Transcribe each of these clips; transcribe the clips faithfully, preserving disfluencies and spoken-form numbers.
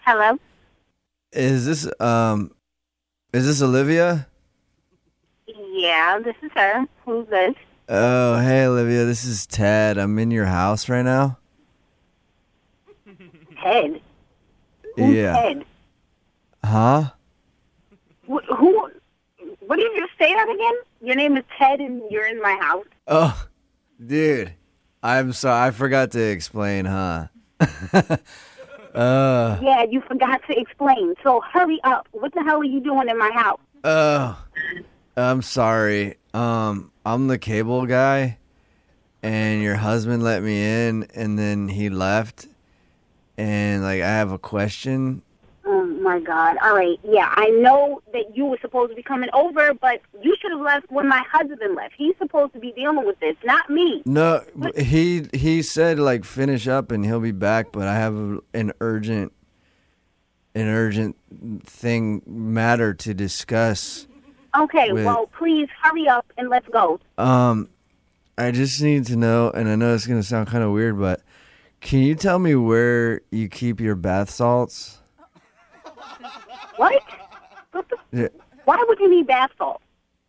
Hello? Is this um is this Olivia? Yeah, this is her. Who's this? Oh, hey Olivia, this is Ted. I'm in your house right now. Ted? Who's Yeah. Ted? Huh? Wh- who? What did you say that again? Your name is Ted and you're in my house? Oh, dude. I'm sorry. I forgot to explain, huh? uh, Yeah, you forgot to explain. So hurry up. What the hell are you doing in my house? oh, I'm sorry. Um, I'm the cable guy, and your husband let me in, and then he left, and like I have a question. Oh, my God. All right. Yeah, I know that you were supposed to be coming over, but you should have left when my husband left. He's supposed to be dealing with this, not me. No, he he said like finish up and he'll be back, but I have a, an urgent an urgent thing matter to discuss. Okay, with, well, please hurry up and let's go. Um, I just need to know, and I know it's gonna sound kind of weird, but can you tell me where you keep your bath salts? What? What the? Yeah. Why would you need bath salt?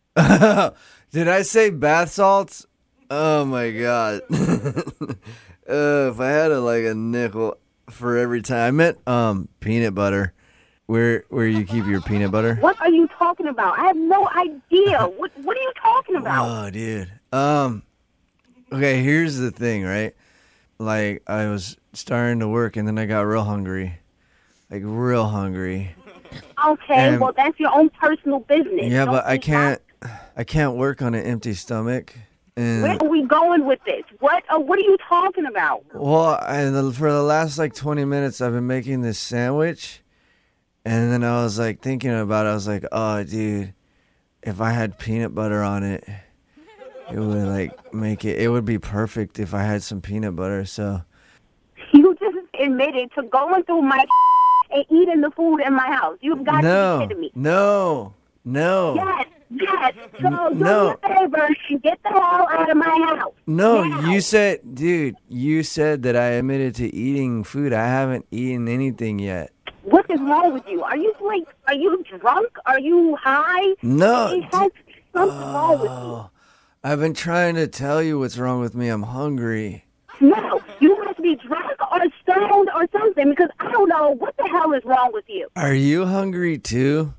Did I say bath salts? Oh my god. uh, if I had a, like a nickel for every time. I meant um peanut butter. Where where you keep your peanut butter? What are you talking about? I have no idea. What What are you talking about? Oh, dude. Um okay, here's the thing, right? Like I was starting to work and then I got real hungry. Like real hungry. Okay, And- well, that's your own personal business. Yeah, Don't but I think can't I can't work on an empty stomach. And Where are we going with this? What uh, What are you talking about? well, and for the last like twenty minutes, I've been making this sandwich, and then I was like thinking about it. I was like, oh, dude, if I had peanut butter on it, it would like make it. It would be perfect if I had some peanut butter. So You just admitted to going through my and eating the food in my house. You've got to be no, kidding me. no, no, Yes, yes. So do no. me a favor and get the hell out of my house. no. Now. You said, dude, you said that I admitted to eating food. I haven't eaten anything yet. What is wrong with you? Are you like? Are you drunk? Are you high? No. It has something wrong with you. Oh, I've been trying to tell you what's wrong with me. I'm hungry. No, you must be drunk or stoned or something because I don't know what the hell is wrong with you. Are you hungry too?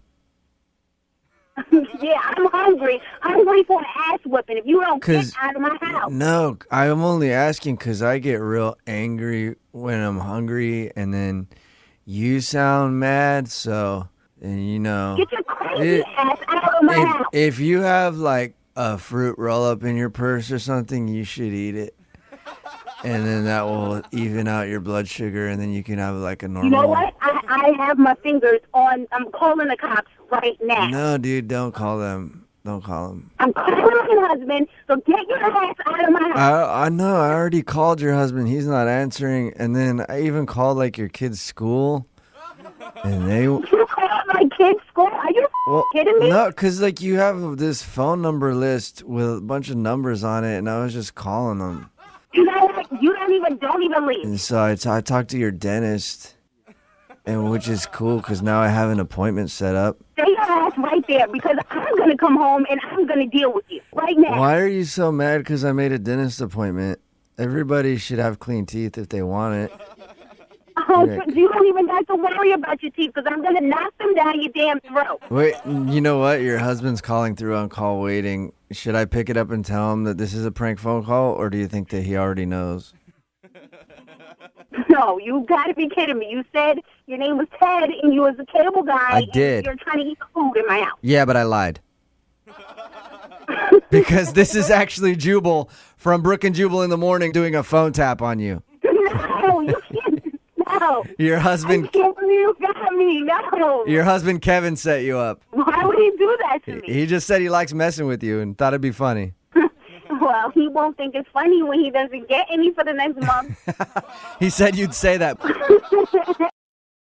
Yeah, I'm hungry. Hungry for an ass whipping if you don't get 'Cause- out of my house. No, I'm only asking because I get real angry when I'm hungry, and then you sound mad. So, and you know, Get your crazy it- ass out of my if, house. if you have like a fruit roll up in your purse or something, you should eat it. And then that will even out your blood sugar, and then you can have like a normal. You know what? I, I have my fingers on. I'm calling the cops right now. No, dude, don't call them. Don't call them. I'm calling my husband, so get your ass out of my house. I I know. I already called your husband. He's not answering. And then I even called like your kid's school, and they. You called my kid's school? Are you Well, kidding me? no, because like you have this phone number list with a bunch of numbers on it, and I was just calling them. You know what? You don't even don't even leave. And so I, t- I talked to your dentist, and which is cool because now I have an appointment set up. Stay your ass right there because I'm gonna come home and I'm gonna deal with you right now. Why are you so mad? Because I made a dentist appointment. Everybody should have clean teeth if they want it. Oh, Rick. you don't even have to worry about your teeth because I'm gonna knock them down your damn throat. Wait, you know what? Your husband's calling through on call waiting. Should I pick it up and tell him that this is a prank phone call, or do you think that he already knows? No, you gotta be kidding me. You said your name was Ted and you was a cable guy. I and did. You're trying to eat food in my house. Yeah, but I lied. Because this is actually Jubal from Brook and Jubal in the Morning doing a phone tap on you. No, you can't. No. Your husband, I can't believe you got me. No. your husband Kevin set you up. Why would he do that to me? He just said he likes messing with you and thought it'd be funny. Well, he won't think it's funny when he doesn't get any for the next month. He said you'd say that.